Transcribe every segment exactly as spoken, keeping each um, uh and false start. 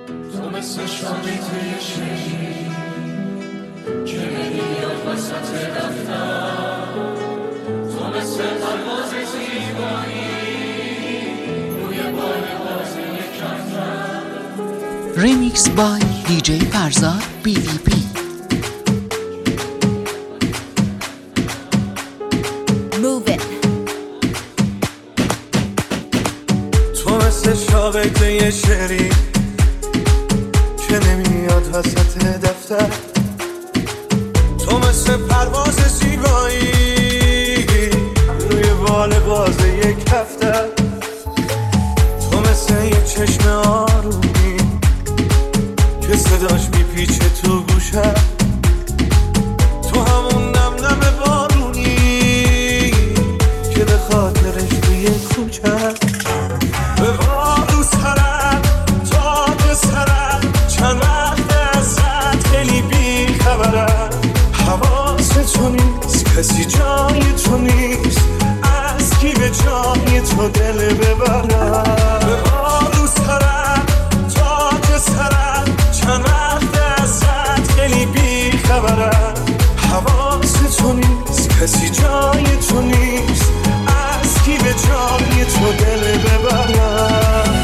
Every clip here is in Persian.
تو مثل شامی توی شیری که نمیاد وسط دفتر، تو مثل پرواز زیبایی روی بال بازی کفتر. ریمیکس بای دی جی فرزاد بی وی پی. تو مثل شاقه توی شعری که نمیاد وسط دفتر، تو مثل پرواز زیبایی روی بال باز یک کفتر، تو مثل یه چشم آرومی که صداش میپیچه تو گوشه، تو همون نم نم بارونی که به خاطرش توی کوچه به بارو سرم تاج سرم چند وقت ازت خیلی بی خبرم، حواس تو نیست کسی جای تو نیست، از کی به جای تو دل ببرم. به بارو سرم تاج سرم چند وقت ازت خیلی بی خبرم، حواس تو نیست کسی جای تو نیست، از کی به جای تو دل ببرم.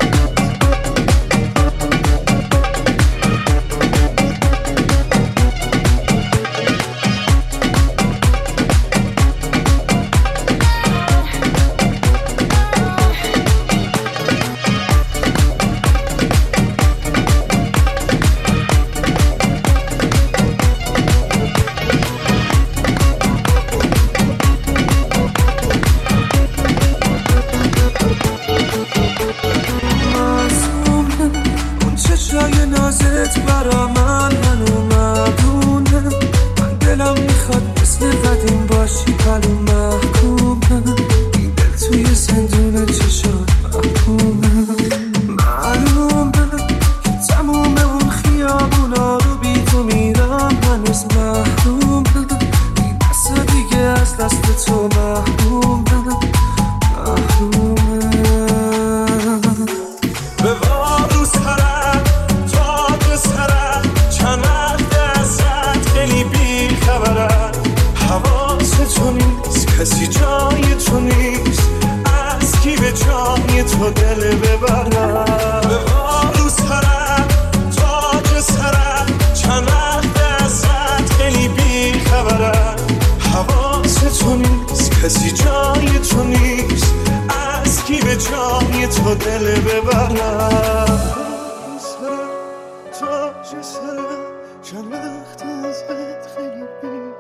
جای نازت برا من منو مدونه، من دلم میخواد مثل قدیم باشی پلو محکومه، این دل توی زندون چشات محکومه، معلومه که تموم اون خیابونا رو بی تو میرم هنوز محرومه، این دست دیگه از دست تو محرومه محرومه. به بارو سرم تاج سرم چند وقت ازت خیلی بی خبرم، حواس تو نیست کسی جای تو نیست، از کی به جای تو دل ببرم. به بارو سرم تاج سرم چند وقت ازت خیلی بی خبرم، حواس تو نیست کسی جای تو نیست، از کی به جای تو دل ببرم. تاج سرم چند وقت ازت خیلی بی